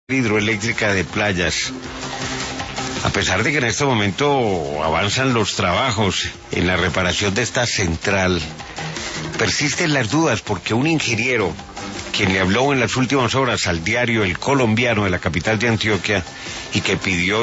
Hidroeléctrica de Playas. A pesar de que en este momento avanzan los trabajos en la reparación de esta central, persisten las dudas porque un ingeniero, quien le habló en las últimas horas al diario El Colombiano de la capital de Antioquia y que pidió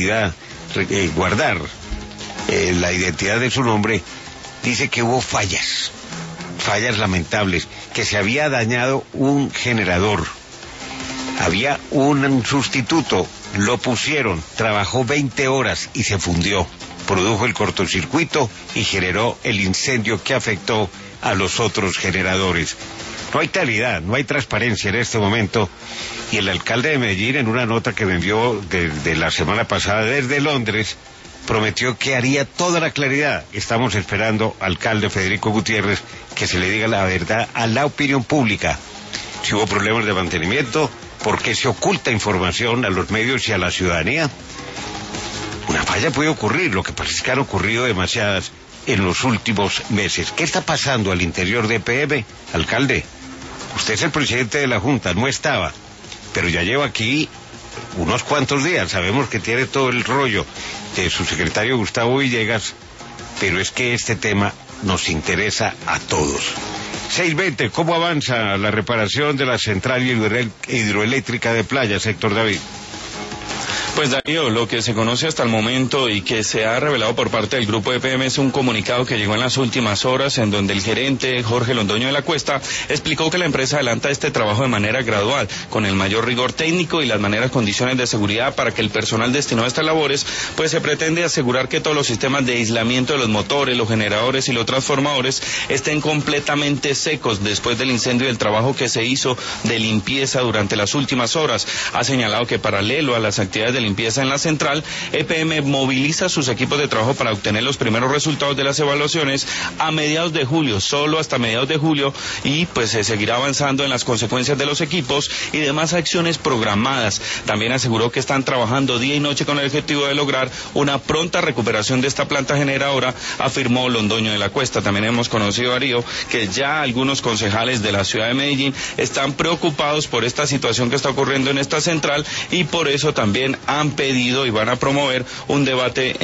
guardar la identidad de su nombre, dice que hubo fallas lamentables, que se había dañado un generador. Había un sustituto, lo pusieron, trabajó 20 horas y se fundió. Produjo el cortocircuito y generó el incendio que afectó a los otros generadores. No hay claridad, no hay transparencia en este momento. Y el alcalde de Medellín, en una nota que me envió de la semana pasada desde Londres, prometió que haría toda la claridad. Estamos esperando, alcalde Federico Gutiérrez, que se le diga la verdad a la opinión pública. Si hubo problemas de mantenimiento, ¿por qué se oculta información a los medios y a la ciudadanía? Una falla puede ocurrir, lo que pasa es que han ocurrido demasiadas en los últimos meses. ¿Qué está pasando al interior de EPM? Alcalde, usted es el presidente de la Junta, no estaba, pero ya lleva aquí unos cuantos días. Sabemos que tiene todo el rollo de su secretario Gustavo Villegas, pero es que este tema nos interesa a todos. 6:20, ¿cómo avanza la reparación de la central hidroeléctrica de Playas, Héctor David? Pues Darío, lo que se conoce hasta el momento y que se ha revelado por parte del grupo EPM es un comunicado que llegó en las últimas horas en donde el gerente Jorge Londoño de la Cuesta explicó que la empresa adelanta este trabajo de manera gradual, con el mayor rigor técnico y las condiciones de seguridad para que el personal destinado a estas labores, pues se pretende asegurar que todos los sistemas de aislamiento de los motores, los generadores y los transformadores estén completamente secos después del incendio y del trabajo que se hizo de limpieza durante las últimas horas. Ha señalado que paralelo a las actividades de limpieza en la central, EPM moviliza sus equipos de trabajo para obtener los primeros resultados de las evaluaciones a mediados de julio, solo hasta mediados de julio, y pues se seguirá avanzando en las consecuencias de los equipos y demás acciones programadas. También aseguró que están trabajando día y noche con el objetivo de lograr una pronta recuperación de esta planta generadora, afirmó Londoño de la Cuesta. También hemos conocido, Darío, que ya algunos concejales de la ciudad de Medellín están preocupados por esta situación que está ocurriendo en esta central y por eso también han pedido y van a promover un debate